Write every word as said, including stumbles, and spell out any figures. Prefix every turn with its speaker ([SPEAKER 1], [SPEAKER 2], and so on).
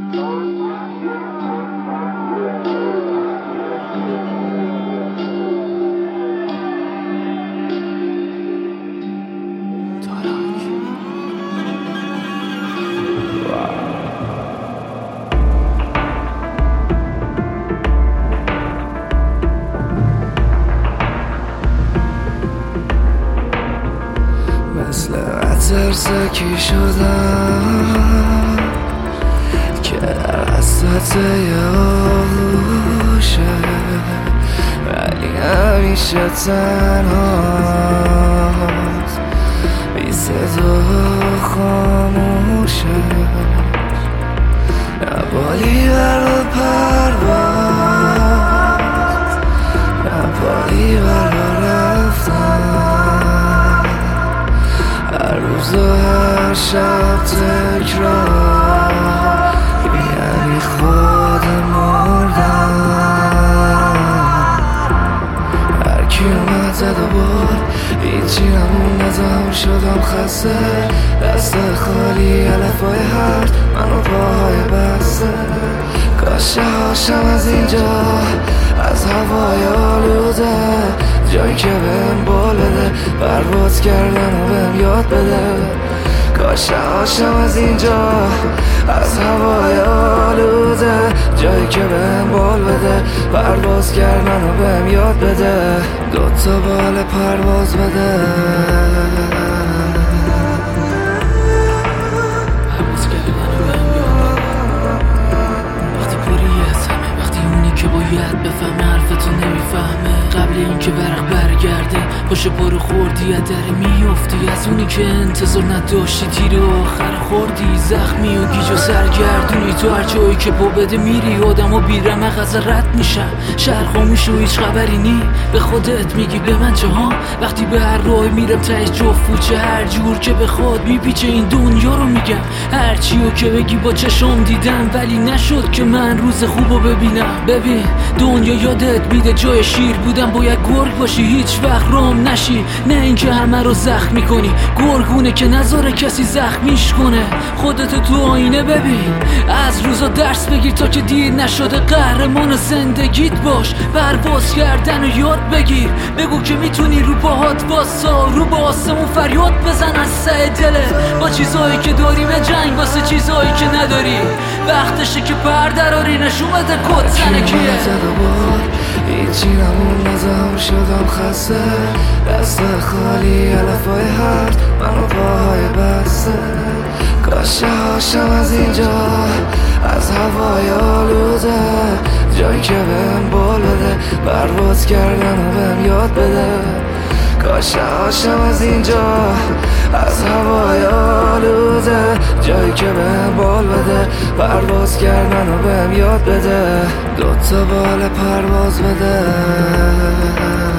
[SPEAKER 1] مثل عطر سکی شدم که در وسط یه آغوشه، ولی همیشه تنهاست، بی صدا خاموشه. نه بالی برا پرواز، نه بالی برا رفتن، هر روز و هر شب تکرار، یعنی خود مردن. هر کی اومد زد و برد، هیچی نمون، نزم شدم خسته، دست خالی علفای هرد، منو پاهای بسته. کاشه هاشم از اینجا، از هوای آلوده، جایی که بهم بال بده، پرواز کردن و بهم یاد بده. کاشه هاشم از اینجا، از هوای آلوده، جایی که بهم بال بده، پرواز کردن و بهم یاد بده. دوتا بال پرواز بده.
[SPEAKER 2] پرواز کردن و بهم یاد بده. وقتی پری از همه، وقتی اونی که باید بفهمه حرفتو نمیفهمه، قبل اینکه برق برگرده باشه پارو خوردی از در میفتی، از اونی که انتظار نداشتی تیر آخر خوردی، زخمی و گیج و سرگردونی تو هر جایی که پا بده میری. آدم و بیرمق از رد میشن، شهر خاموش و هیچ خبری نی، به خودت میگی به من چه ها؟ وقتی به هر راهی میرم تهش جفت چه هر جور که بخواد میپیچه این دنیا رو میگم. هر چیو که بگی با چشم دیدم، ولی نشد که من روز خوبو ببینم. ببین دنیا یادت میده جای شیر بودم، باید گرگ باشی هیچ وقت رام نشی، نه اینکه همه رو زخمی کنی. گرگونه که نذاره کسی زخمیش کنه. خودت تو آینه ببین، از روزا درس بگیر تا که دیر نشده، قهرمان زندگیت باش، پرواز کردن و یاد بگیر. بگو که میتونی رو پاهات واسا، رو به آسمون فریاد بزن از سه دلت، با چیزایی که داری به جنگ واسه چیزایی که نداری. وقتشه که پر دراری، نشون بده کد زنه کیه.
[SPEAKER 1] هیچی نمون، نزم شدم خسته، دست خالی علفای هرد، منو پاهای بسته. کاشه هاشم از اینجا، از هوای آلوده، جایی که بهم بال بده، پرواز کردن و بهم یاد بده. کاشه هاشم از اینجا، از هوای آلوده، جایی که بهم بال بده، پرواز کردن و بهم یاد بده. دوتا بال پرواز بده.